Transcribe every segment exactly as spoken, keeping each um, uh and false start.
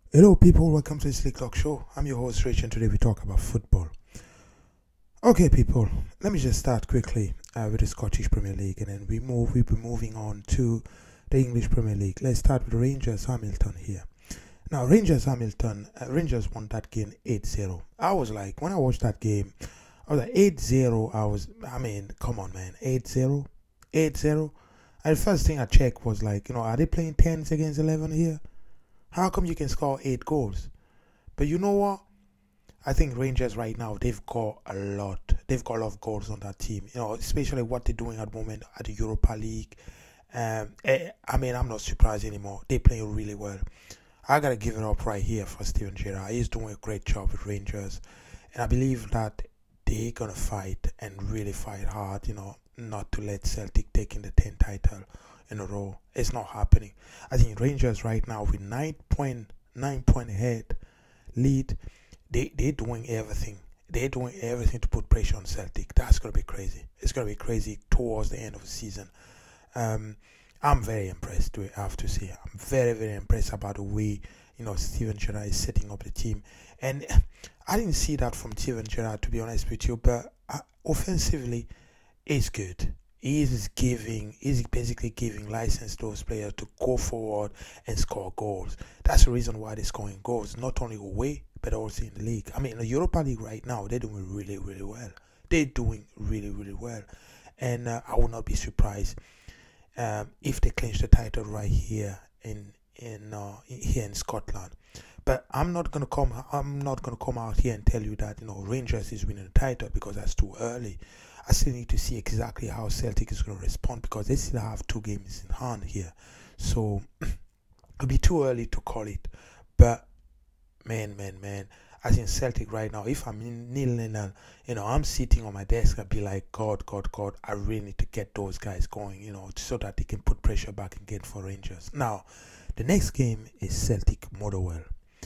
Hello, people. Welcome to the Slick Talk Show. I'm your host, Rich, and today we talk about football. Okay, people. Let me just start quickly uh, with the Scottish Premier League, and then we move. We'll be moving on to the English Premier League. Let's start with Rangers Hamilton here. Now, Rangers Hamilton. Uh, Rangers won that game eight zero. I was like, when I watched that game, I was like eight zero. I was, I mean, come on, man, eight zero, eight zero. And the first thing I checked was like, you know, are they playing tens against eleven here? How come you can score eight goals? But you know what? I think Rangers right now, they've got a lot. They've got a lot of goals on that team. You know, especially what they're doing at the moment at the Europa League. Um, eh, I mean, I'm not surprised anymore. They're playing really well. I got to give it up right here for Steven Gerrard. He's doing a great job with Rangers. And I believe that they're going to fight and really fight hard, you know, not to let Celtic take in the tenth title in a row. It's not happening. I think Rangers right now with nine point nine point head lead, they they're doing everything. They're doing everything to put pressure on Celtic. That's gonna be crazy. It's gonna be crazy towards the end of the season. Um, I'm very impressed. I have to say, I'm very very impressed about the way you know Steven Gerrard is setting up the team, and I didn't see that from Steven Gerrard, to be honest with you. But uh, offensively, it's good. He's giving, he's basically giving license to those players to go forward and score goals. That's the reason why they're scoring goals, not only away, but also in the league. I mean, in the Europa League right now, they're doing really, really well. They're doing really, really well. And uh, I would not be surprised um, if they clinch the title right here in in uh, here in Scotland. But I'm not gonna come. I'm not gonna come out here and tell you that you know Rangers is winning the title because that's too early. I still need to see exactly how Celtic is going to respond because they still have two games in hand here. So it'll be too early to call it. But man, man, man, I think Celtic right now, if I'm in nil nil, you know, I'm sitting on my desk and be like, God, God, God, I really need to get those guys going, you know, so that they can put pressure back again for Rangers. Now, the next game is Celtic Motherwell.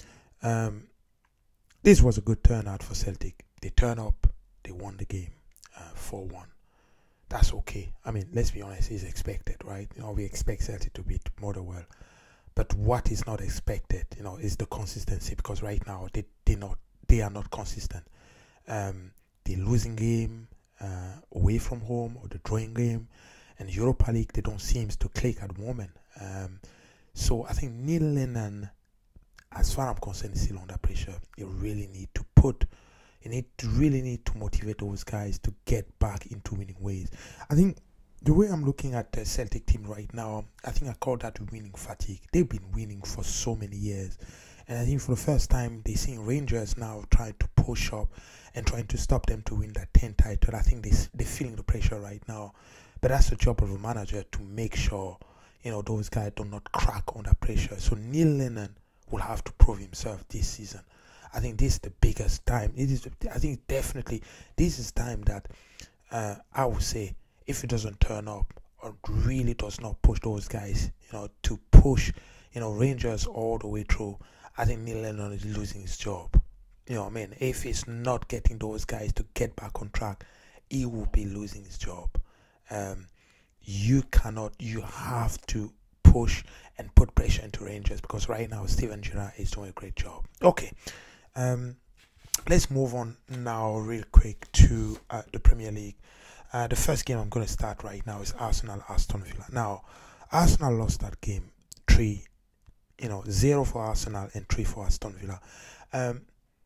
Um, this was a good turnout for Celtic. They turn up, they won the game. Uh, four one. That's okay. I mean, let's be honest, it's expected, right? You know, we expect Celtic to beat Motherwell. But what is not expected, you know, is the consistency because right now they they not they are not consistent. Um, the losing game uh, away from home or the drawing game and Europa League, they don't seem to click at the moment. Um, so I think nil and as far as I'm concerned, is still under pressure. You really need to put You need to really need to motivate those guys to get back into winning ways. I think the way I'm looking at the Celtic team right now, I think I call that winning fatigue. They've been winning for so many years. And I think for the first time, they're seeing Rangers now trying to push up and trying to stop them to win that tenth title. I think they, they're feeling the pressure right now. But that's the job of a manager to make sure, you know, those guys do not crack under pressure. So Neil Lennon will have to prove himself this season. I think this is the biggest time. It is. I think definitely this is time that uh, I would say if it doesn't turn up or really does not push those guys, you know, to push, you know, Rangers all the way through. I think Neil Lennon is losing his job. You know what I mean? If he's not getting those guys to get back on track, he will be losing his job. Um, you cannot. You have to push and put pressure into Rangers because right now Steven Gerrard is doing a great job. Okay. Um, let's move on now real quick to uh, the Premier League. Uh, the first game I'm going to start right now is Arsenal Aston Villa. Now, Arsenal lost that game three, you know, zero for Arsenal and three for Aston Villa. Um,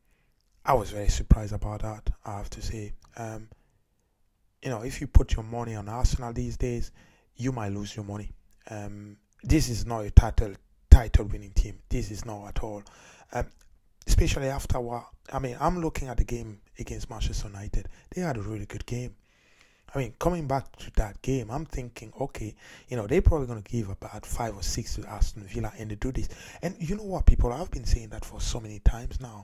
I was very surprised about that, I have to say. Um, you know, if you put your money on Arsenal these days, you might lose your money. Um, this is not a title title winning team. This is not at all. Um, Especially after what I mean, I'm looking at the game against Manchester United. They had a really good game. I mean, coming back to that game, I'm thinking, okay, you know, they're probably going to give about five or six to Aston Villa and they do this. And you know what, people, I've been saying that for so many times now.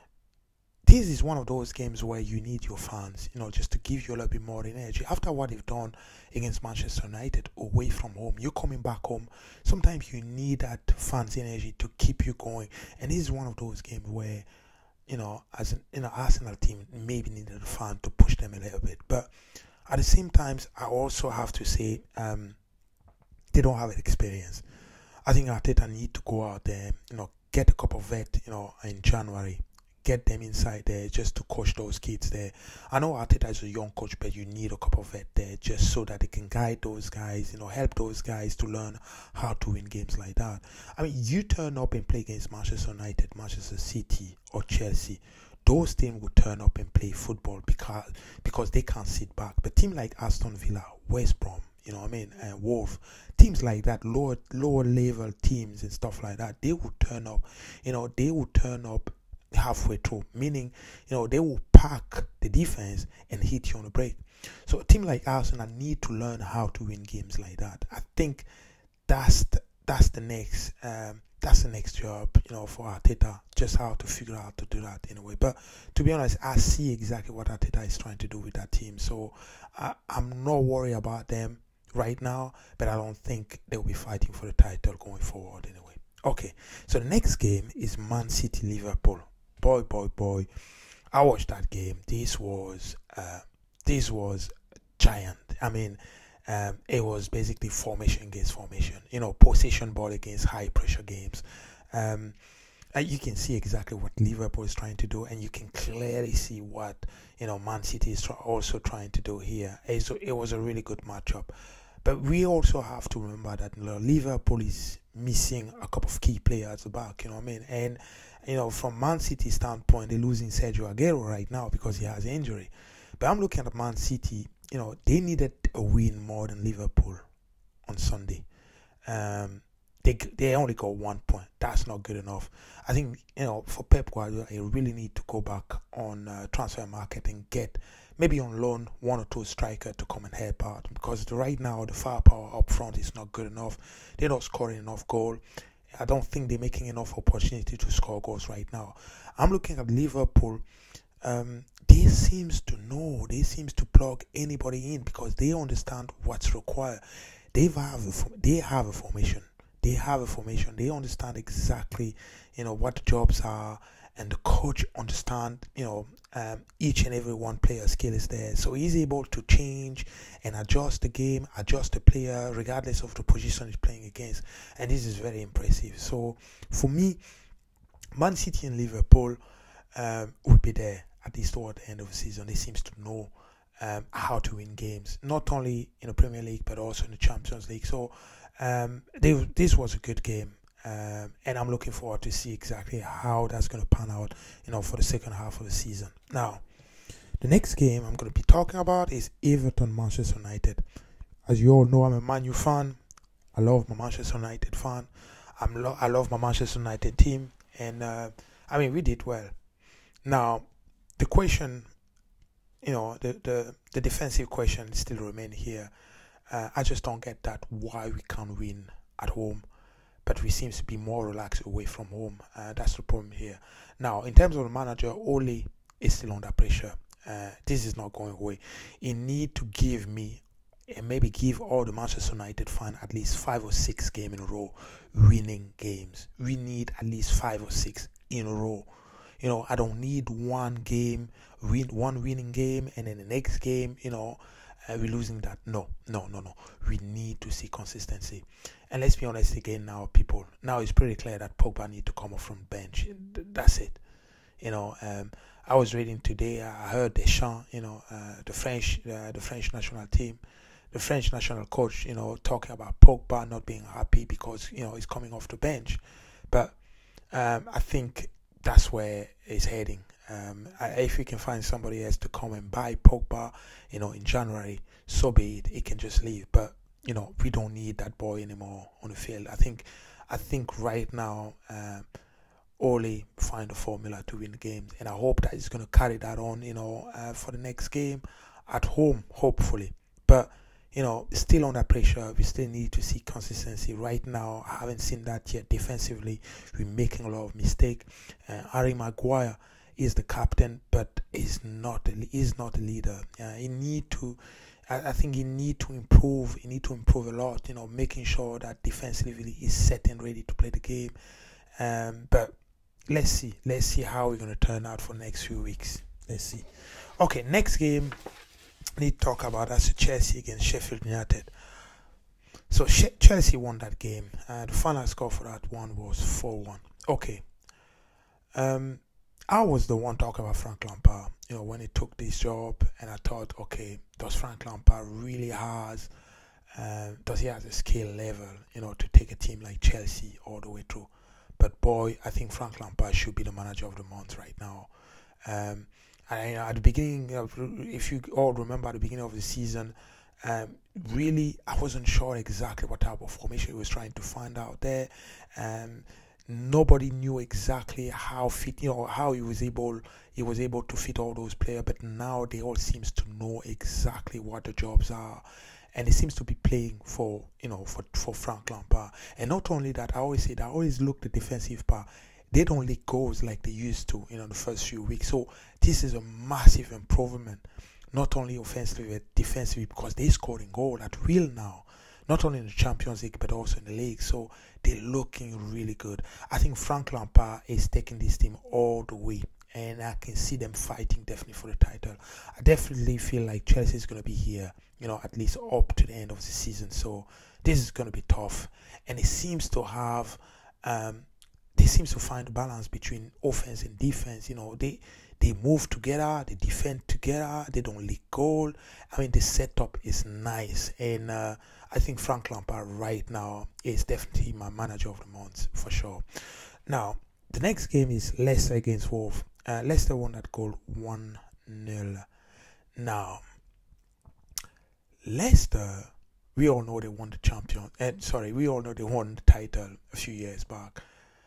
This is one of those games where you need your fans, you know, just to give you a little bit more energy. After what they've done against Manchester United away from home, you're coming back home. Sometimes you need that fans' energy to keep you going. And this is one of those games where, you know, as an you know, Arsenal team maybe needed a fan to push them a little bit. But at the same time, I also have to say um, they don't have experience. I think Arteta need to go out there, you know, get a couple of vet, you know, in January. Get them inside there just to coach those kids there. I know Arteta is a young coach, but you need a couple of vet there just so that they can guide those guys, you know, help those guys to learn how to win games like that. I mean, you turn up and play against Manchester United, Manchester City, or Chelsea. Those teams will turn up and play football because because they can't sit back. But teams like Aston Villa, West Brom, you know what I mean, and Wolves, teams like that, lower lower level teams and stuff like that, they will turn up, you know, they will turn up halfway through, meaning, you know, they will pack the defense and hit you on the break. So a team like Arsenal need to learn how to win games like that. I think that's the, that's the next um, that's the next job, you know, for Arteta, just how to figure out to do that in a way. But to be honest, I see exactly what Arteta is trying to do with that team. So I, I'm not worried about them right now, but I don't think they'll be fighting for the title going forward anyway. Okay, so the next game is Man City Liverpool. Boy, boy, boy, I watched that game. This was, uh, this was giant. I mean, um, it was basically formation against formation. You know, possession ball against high pressure games. Um, and you can see exactly what Liverpool is trying to do, and you can clearly see what, you know, Man City is also trying to do here. And so it was a really good matchup. But we also have to remember that, you know, Liverpool is missing a couple of key players at the back, you know what I mean? And, you know, from Man City standpoint, they're losing Sergio Aguero right now because he has injury. But I'm looking at Man City, you know, they needed a win more than Liverpool on Sunday. Um, they they only got one point. That's not good enough. I think, you know, for Pep Guardiola, he really need to go back on uh, transfer market and get maybe on loan one or two striker to come and help out, because right now the firepower up front is not good enough. They're not scoring enough goal. I don't think they're making enough opportunity to score goals right now. I'm looking at Liverpool. Um, they seems to know. They seems to plug anybody in because they understand what's required. They have a, they have a formation. They have a formation. They understand exactly, you know, what the jobs are, and the coach understand, you know, um, each and every one player's skill is there. So he's able to change and adjust the game, adjust the player, regardless of the position he's playing against. And this is very impressive. So for me, Man City and Liverpool um, will be there at least toward the end of the season. They seem to know um, how to win games, not only in the Premier League, but also in the Champions League. So um, they, this was a good game. Um, and I'm looking forward to see exactly how that's going to pan out, you know, for the second half of the season. Now, the next game I'm going to be talking about is Everton Manchester United. As you all know, I'm a Man U fan. I love my Manchester United fan. I'm lo- I love my Manchester United team, and uh, I mean we did well. Now, the question, you know, the the, the defensive question still remain here. Uh, I just don't get that why we can't win at home, but we seem to be more relaxed away from home. Uh, that's the problem here. Now, in terms of the manager, Ole is still under pressure. Uh, this is not going away. He need to give me, and maybe give all the Manchester United fans at least five or six games in a row, winning games. We need at least five or six in a row. You know, I don't need one game, win one winning game, and then the next game, you know, uh, we're losing that. No, no, no, no. We need to see consistency. And let's be honest again now, people. Now it's pretty clear that Pogba need to come off from bench. That's it. You know, um, I was reading today, I heard Deschamps, you know, uh, the French, uh, the French national team, the French national coach, you know, talking about Pogba not being happy because, you know, he's coming off the bench. But um, I think that's where it's heading. Um, if we can find somebody else to come and buy Pogba, you know, in January, so be it. He can just leave. But you know, we don't need that boy anymore on the field. I think, I think right now, um, Ole find a formula to win games, and I hope that he's going to carry that on, you know, uh, for the next game at home, hopefully. But you know, still under pressure. We still need to see consistency. Right now, I haven't seen that yet. Defensively, we're making a lot of mistakes. Uh, Harry Maguire is the captain, but is not a, is not a leader. Uh, he need to. I, I think he need to improve. He need to improve a lot. You know, making sure that defensively he's set and ready to play the game. Um, but let's see. Let's see how we're going to turn out for the next few weeks. Let's see. Okay, next game. Need to talk about that's Chelsea against Sheffield United. So She- Chelsea won that game. Uh, the final score for that one was four one. Okay, Um, I was the one talking about Frank Lampard, you know, when he took this job, and I thought, okay, does Frank Lampard really has, uh, does he have the skill level, you know, to take a team like Chelsea all the way through? But boy, I think Frank Lampard should be the manager of the month right now. Um, and at the beginning, of, if you all remember, at the beginning of the season, um, really, I wasn't sure exactly what type of formation he was trying to find out there. Um, nobody knew exactly how fit, you know, how he was able, he was able to fit all those players. But now they all seems to know exactly what the jobs are. And it seems to be playing for, you know, for, for Frank Lampard. And not only that, I always say that I always look the defensive part. They don't leak goals like they used to, you know, the first few weeks. So this is a massive improvement, not only offensively but defensively, because they're scoring goal at will now, not only in the Champions League but also in the league. So they're looking really good. I think Frank Lampard is taking this team all the way, and I can see them fighting definitely for the title. I definitely feel like Chelsea is going to be here, you know, at least up to the end of the season. So this is going to be tough, and it seems to have, um, they seem to find a balance between offense and defense. You know, they they move together, they defend together, they don't leak goal. I mean, the setup is nice, and uh, I think Frank Lampard right now is definitely my manager of the month for sure. Now, the next game is Leicester against Wolves. Uh, Leicester won that goal one nil. Now, Leicester, we all know they won the champion. Uh, sorry, we all know they won the title a few years back.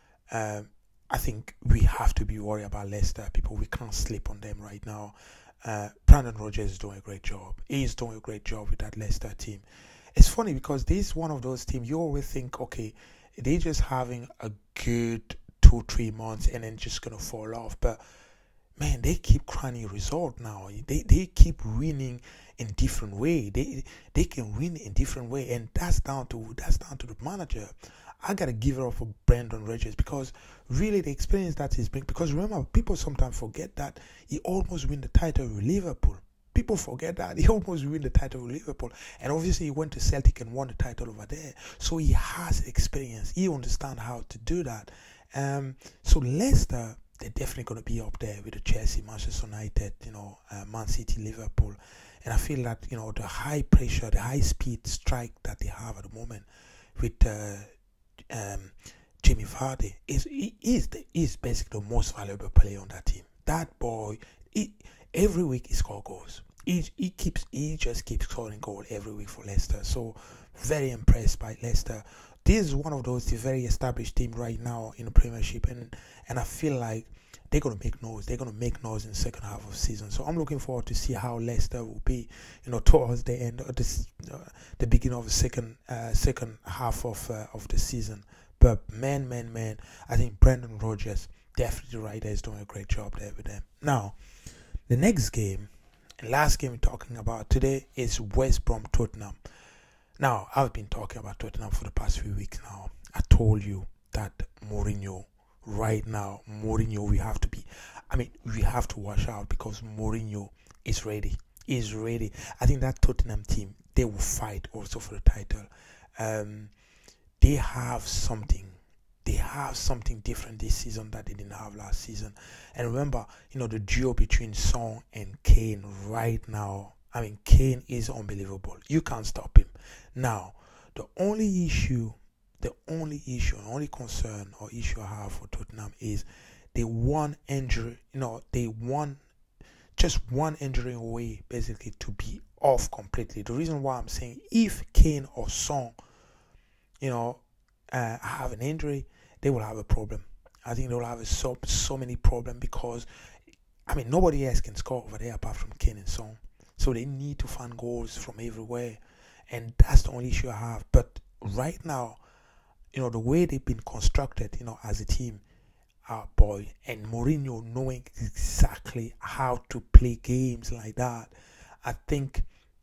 Um, I think we have to be worried about Leicester. People, we can't sleep on them right now. Uh, Brendan Rodgers is doing a great job. He's doing a great job with that Leicester team. It's funny because this is one of those teams you always think, okay, they're just having a good two, three months and then just going to fall off. But, man, they keep crying result now. They they keep winning in different way. They they can win in different way, and that's down to that's down to the manager. I gotta give it up for Brendan Rodgers, because really the experience that he's bringing. Because remember, people sometimes forget that he almost win the title with Liverpool. People forget that he almost win the title with Liverpool, and obviously he went to Celtic and won the title over there. So he has experience. He understands how to do that. Um, so Leicester, they're definitely going to be up there with the Chelsea, Manchester United, you know, uh, Man City, Liverpool. And I feel that, you know, the high pressure, the high speed strike that they have at the moment with uh, um, Jamie Vardy is he is the, is basically the most valuable player on that team. That boy, he, every week he scores goals. He he keeps he just keeps scoring goals every week for Leicester. So very impressed by Leicester. This is one of those very established teams right now in the Premiership, and and I feel like they're gonna make noise. They're gonna make noise in the second half of the season. So I'm looking forward to see how Leicester will be, you know, towards the end of this, uh, the beginning of the second uh, second half of uh, of the season. But man, man, man, I think Brendan Rodgers, definitely right there, is doing a great job there with them. Now, the next game, and last game we're talking about today is West Brom Tottenham. Now, I've been talking about Tottenham for the past few weeks now. I told you that Mourinho, right now, Mourinho, we have to be, I mean, we have to watch out, because Mourinho is ready. He's ready. I think that Tottenham team, they will fight also for the title. Um, they have something. They have something different this season that they didn't have last season. And remember, you know, the duo between Son and Kane right now, I mean, Kane is unbelievable. You can't stop him. Now, the only issue, the only issue, the only concern or issue I have for Tottenham is they one injury, you know, they one, just one injury away basically to be off completely. The reason why I'm saying if Kane or Son, you know, uh, have an injury, they will have a problem. I think they will have a, so, so many problems, because, I mean, nobody else can score over there apart from Kane and Son. So they need to find goals from everywhere. And that's the only issue I have. But right now, you know, the way they've been constructed, you know, as a team, uh, boy, and Mourinho knowing exactly how to play games like that, I think,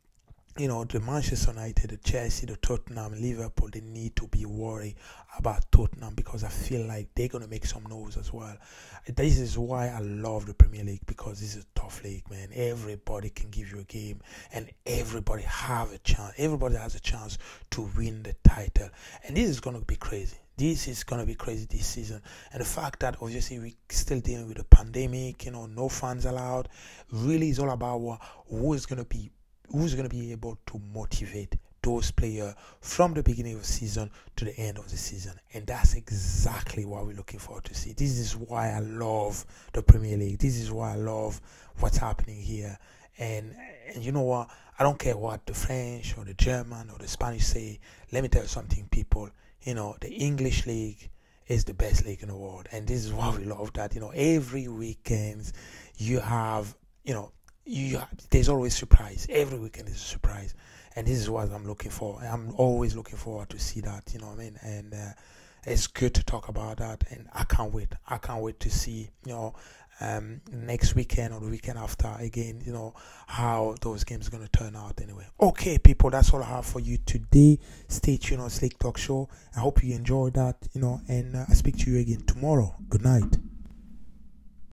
you know, the Manchester United, the Chelsea, the Tottenham, Liverpool, they need to be worried about Tottenham, because I feel like they're going to make some noise as well. This is why I love the Premier League, because this is a tough league, man. Everybody can give you a game, and everybody have a chance. Everybody has a chance to win the title. And this is going to be crazy. This is going to be crazy this season. And the fact that obviously we're still dealing with a pandemic, you know, no fans allowed, really is all about what, who is going to be who's going to be able to motivate those players from the beginning of the season to the end of the season. And that's exactly what we're looking forward to see. This is why I love the Premier League. This is why I love what's happening here. And and you know what? I don't care what the French or the German or the Spanish say. Let me tell you something, people. You know, the English league is the best league in the world. And this is why we love that. You know, every weekend you have, you know, you have, there's always surprise. Every weekend is a surprise. And this is what I'm looking for. I'm always looking forward to see that, you know what I mean? And uh, it's good to talk about that. And I can't wait. I can't wait to see, you know, um, next weekend or the weekend after, again, you know, how those games are going to turn out anyway. Okay, people, that's all I have for you today. Stay tuned on Slick Talk Show. I hope you enjoyed that, you know, and uh, I'll speak to you again tomorrow. Good night.